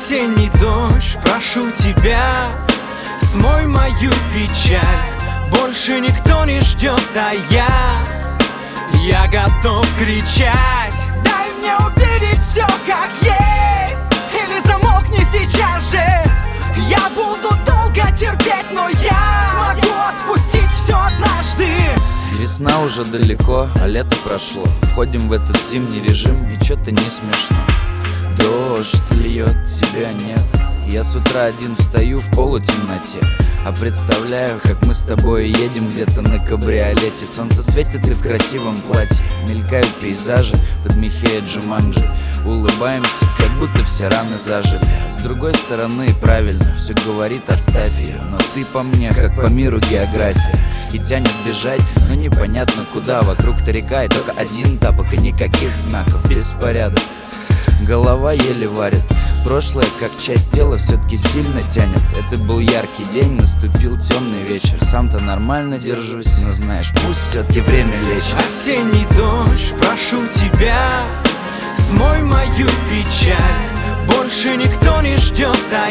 Осенний дождь, прошу тебя, смой мою печаль. Больше никто не ждет, а я готов кричать. Дай мне увидеть все как есть, или замолкни сейчас же. Я буду долго терпеть, но я смогу отпустить все однажды. Весна уже далеко, а лето прошло. Входим в этот зимний режим, и чё-то не смешно. Дождь льет, тебя нет. Я с утра один встаю в полутемноте, а представляю, как мы с тобой едем где-то на кабриолете. Солнце светит и в красивом платье, мелькают пейзажи под Михея Джуманджи. Улыбаемся, как будто все раны зажили. С другой стороны, правильно, все говорит, оставь ее. Но ты по мне, как по миру география. И тянет бежать, но непонятно куда. Вокруг-то река и только один тапок, и никаких знаков. Беспорядок, голова еле варит. Прошлое, как часть тела, все-таки сильно тянет. Это был яркий день, наступил темный вечер. Сам-то нормально держусь, но знаешь, пусть все-таки время лечит. Осенний дождь, прошу тебя, смой мою печаль. Больше никто не ждет, а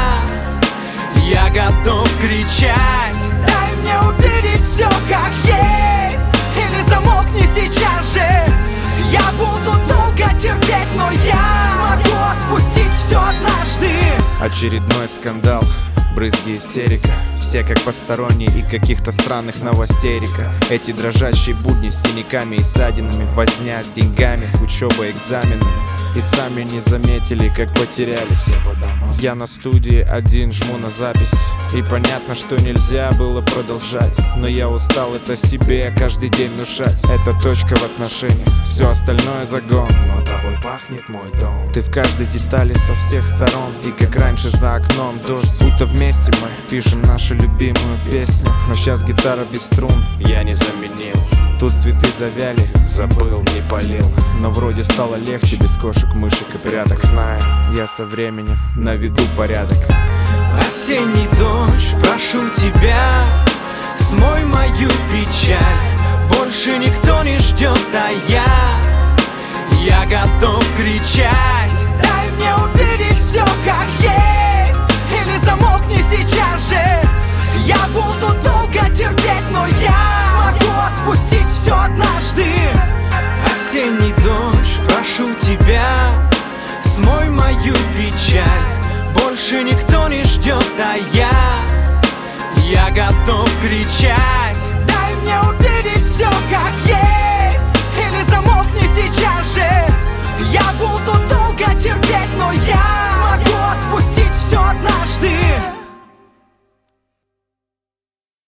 я готов кричать. Дай мне увидеть все как есть, или замолкни сейчас же. Я буду долго терпеть, но я смогу отпустить все однажды. Очередной скандал, брызги, истерика. Все как посторонние и каких-то странных новостерика. Эти дрожащие будни с синяками и ссадинами. Возня с деньгами, учеба, экзаменами. И сами не заметили, как потерялись. Я на студии один, жму на запись. И понятно, что нельзя было продолжать, но я устал это себе каждый день внушать. Это точка в отношениях, все остальное загон. Но тобой пахнет мой дом. Ты в каждой детали со всех сторон. И как раньше за окном дождь. Будто вместе мы пишем нашу любимую песню. Но сейчас гитара без струн я не заменил. Тут цветы завяли, забыл, не полил. Но вроде стало легче без кошек, мышек и пряток. Знаю, я со временем наведу порядок. Осенний дождь, прошу тебя, смой мою печаль. Больше никто не ждет, а я готов кричать. Дай мне увидеть все как есть, или замолкни сейчас же. Я буду долго терпеть, но я смогу отпустить все однажды. Осенний дождь, прошу тебя, смой мою печаль. Больше никто не ждет, а я готов кричать. Дай мне увидеть все как есть, или замолкни сейчас же. Я буду долго терпеть, но я смогу отпустить все однажды.